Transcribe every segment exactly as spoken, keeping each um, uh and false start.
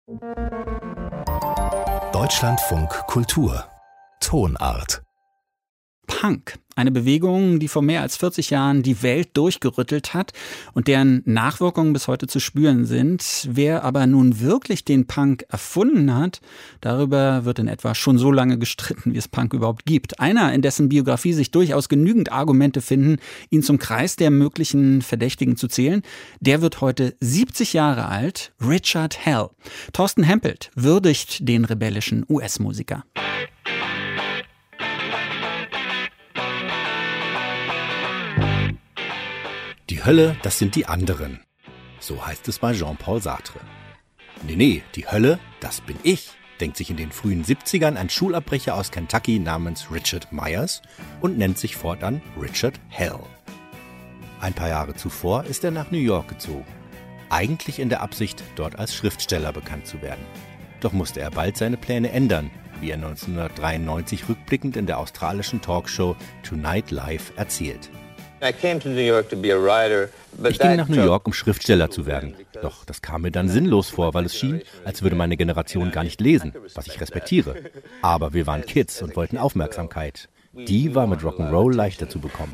Deutschlandfunk Kultur Tonart. Punk, eine Bewegung, die vor mehr als vierzig Jahren die Welt durchgerüttelt hat und deren Nachwirkungen bis heute zu spüren sind. Wer aber nun wirklich den Punk erfunden hat, darüber wird in etwa schon so lange gestritten, wie es Punk überhaupt gibt. Einer, in dessen Biografie sich durchaus genügend Argumente finden, ihn zum Kreis der möglichen Verdächtigen zu zählen, der wird heute siebzig Jahre alt, Richard Hell. Thorsten Hempelt würdigt den rebellischen U S-Musiker. Die Hölle, das sind die anderen. So heißt es bei Jean-Paul Sartre. Nee, nee, die Hölle, das bin ich, denkt sich in den frühen siebzigern ein Schulabbrecher aus Kentucky namens Richard Myers und nennt sich fortan Richard Hell. Ein paar Jahre zuvor ist er nach New York gezogen. Eigentlich in der Absicht, dort als Schriftsteller bekannt zu werden. Doch musste er bald seine Pläne ändern, wie er neunzehnhundertdreiundneunzig rückblickend in der australischen Talkshow Tonight Live erzählt. Ich ging nach New York, um Schriftsteller zu werden. Doch das kam mir dann sinnlos vor, weil es schien, als würde meine Generation gar nicht lesen, was ich respektiere. Aber wir waren Kids und wollten Aufmerksamkeit. Die war mit Rock'n'Roll leichter zu bekommen.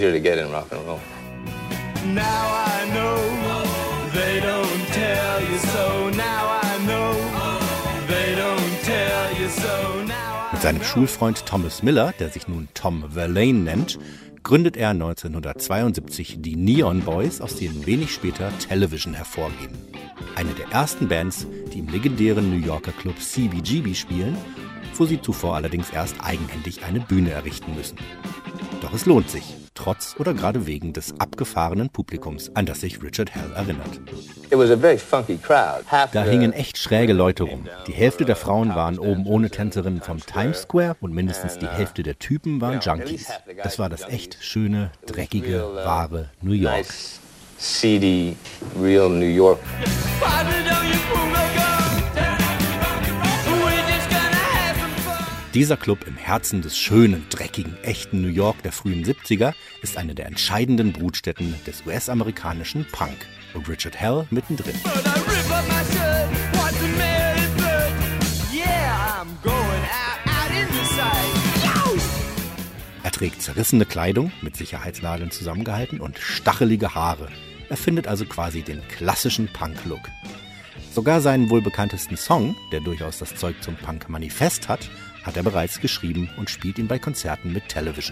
Mit seinem Schulfreund Thomas Miller, der sich nun Tom Verlaine nennt, gründet er neunzehnhundertzweiundsiebzig die Neon Boys, aus denen wenig später Television hervorgehen. Eine der ersten Bands, die im legendären New Yorker Club C B G B spielen, wo sie zuvor allerdings erst eigenhändig eine Bühne errichten müssen. Doch es lohnt sich, trotz oder gerade wegen des abgefahrenen Publikums, an das sich Richard Hell erinnert. Da hingen echt schräge Leute rum. Die Hälfte der Frauen waren oben ohne Tänzerinnen vom Times Square und mindestens die Hälfte der Typen waren Junkies. Das war das echt schöne, dreckige, wahre New York. Seedy, real New York. Dieser Club im Herzen des schönen, dreckigen, echten New York der frühen siebziger ist eine der entscheidenden Brutstätten des U S-amerikanischen Punk. Und Richard Hell mittendrin. Er trägt zerrissene Kleidung, mit Sicherheitsnadeln zusammengehalten, und stachelige Haare. Er findet also quasi den klassischen Punk-Look. Sogar seinen wohl bekanntesten Song, der durchaus das Zeug zum Punk-Manifest hat, hat er bereits geschrieben und spielt ihn bei Konzerten mit Television.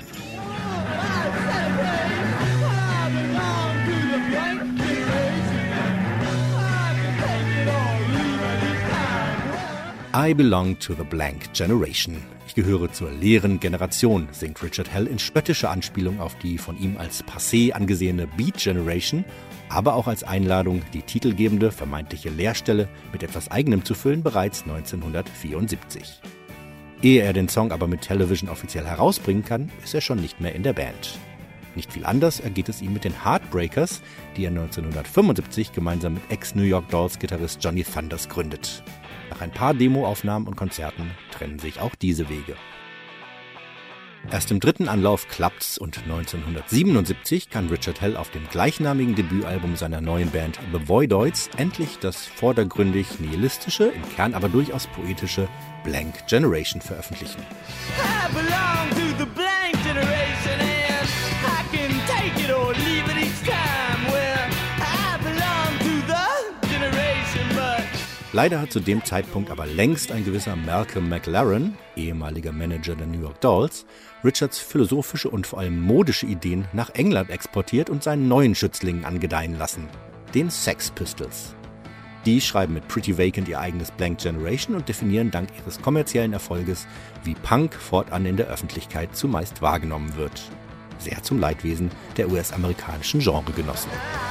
I belong to the blank generation. Ich gehöre zur leeren Generation, singt Richard Hell in spöttischer Anspielung auf die von ihm als passé angesehene Beat Generation, aber auch als Einladung, die titelgebende vermeintliche Leerstelle mit etwas Eigenem zu füllen, bereits neunzehnhundertvierundsiebzig. Ehe er den Song aber mit Television offiziell herausbringen kann, ist er schon nicht mehr in der Band. Nicht viel anders ergeht es ihm mit den Heartbreakers, die er neunzehnhundertfünfundsiebzig gemeinsam mit Ex-New York Dolls-Gitarrist Johnny Thunders gründet. Nach ein paar Demoaufnahmen und Konzerten trennen sich auch diese Wege. Erst im dritten Anlauf klappt's und neunzehnhundertsiebenundsiebzig kann Richard Hell auf dem gleichnamigen Debütalbum seiner neuen Band The Voidoids endlich das vordergründig nihilistische, im Kern aber durchaus poetische Blank Generation veröffentlichen. I belong to the blank generation and I can take it or leave it each time. Well, I belong to the generation, but leider hat zu dem Zeitpunkt aber längst ein gewisser Malcolm McLaren, ehemaliger Manager der New York Dolls, Richards philosophische und vor allem modische Ideen nach England exportiert und seinen neuen Schützlingen angedeihen lassen, den Sex Pistols. Die schreiben mit Pretty Vacant ihr eigenes Blank Generation und definieren dank ihres kommerziellen Erfolges, wie Punk fortan in der Öffentlichkeit zumeist wahrgenommen wird. Sehr zum Leidwesen der U S-amerikanischen Genregenossen.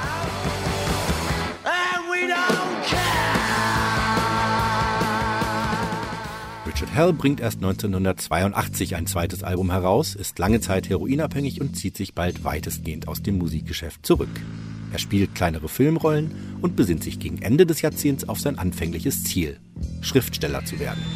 Richard Hell bringt erst neunzehnhundertzweiundachtzig ein zweites Album heraus, ist lange Zeit heroinabhängig und zieht sich bald weitestgehend aus dem Musikgeschäft zurück. Er spielt kleinere Filmrollen und besinnt sich gegen Ende des Jahrzehnts auf sein anfängliches Ziel, Schriftsteller zu werden.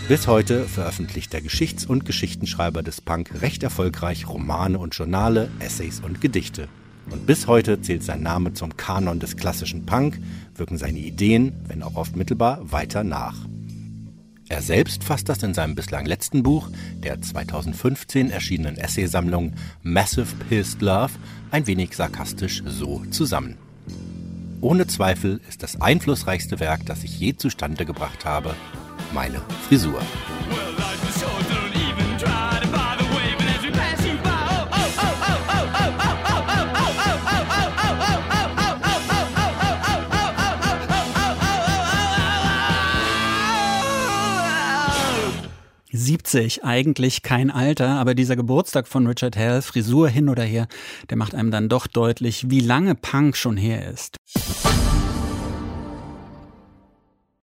Bis heute veröffentlicht der Geschichts- und Geschichtenschreiber des Punk recht erfolgreich Romane und Journale, Essays und Gedichte. Und bis heute zählt sein Name zum Kanon des klassischen Punk, wirken seine Ideen, wenn auch oft mittelbar, weiter nach. Er selbst fasst das in seinem bislang letzten Buch, der zweitausendfünfzehn erschienenen Essaysammlung Massive Pissed Love, ein wenig sarkastisch so zusammen. Ohne Zweifel ist das einflussreichste Werk, das ich je zustande gebracht habe, meine Frisur. siebzig, eigentlich kein Alter, aber dieser Geburtstag von Richard Hell, Frisur hin oder her, der macht einem dann doch deutlich, wie lange Punk schon her ist.